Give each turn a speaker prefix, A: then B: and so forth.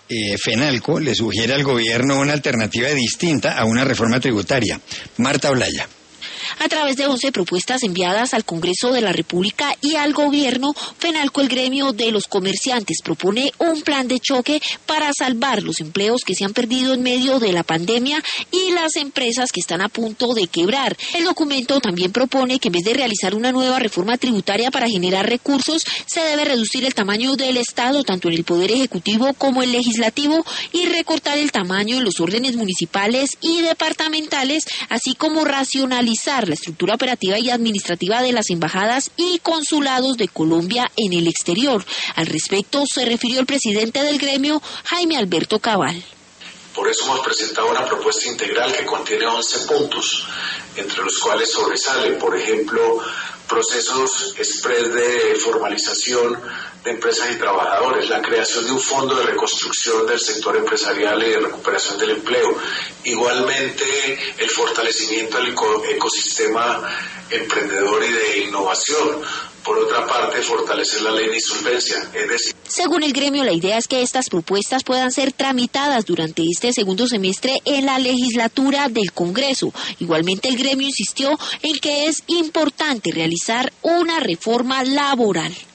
A: FENALCO le sugiere al gobierno una alternativa distinta a una reforma tributaria. Marta Olaya.
B: A través de 11 propuestas enviadas al Congreso de la República y al Gobierno, FENALCO, el gremio de los comerciantes, propone un plan de choque para salvar los empleos que se han perdido en medio de la pandemia y las empresas que están a punto de quebrar. El documento también propone que en vez de realizar una nueva reforma tributaria para generar recursos, se debe reducir el tamaño del Estado, tanto en el Poder Ejecutivo como el Legislativo, y recortar el tamaño en los órdenes municipales y departamentales, así como racionalizar la estructura operativa y administrativa de las embajadas y consulados de Colombia en el exterior. Al respecto se refirió el presidente del gremio, Jaime Alberto Cabal.
C: Por eso hemos presentado una propuesta integral que contiene 11 puntos, entre los cuales sobresale, por ejemplo, procesos express de formalización de empresas y trabajadores, la creación de un fondo de reconstrucción del sector empresarial y de recuperación del empleo, igualmente el fortalecimiento del ecosistema emprendedor y de innovación. Por otra parte, fortalecer la ley de insolvencia, es decir...
B: Según el gremio, la idea es que estas propuestas puedan ser tramitadas durante este segundo semestre en la legislatura del Congreso. Igualmente, el gremio insistió en que es importante realizar una reforma laboral.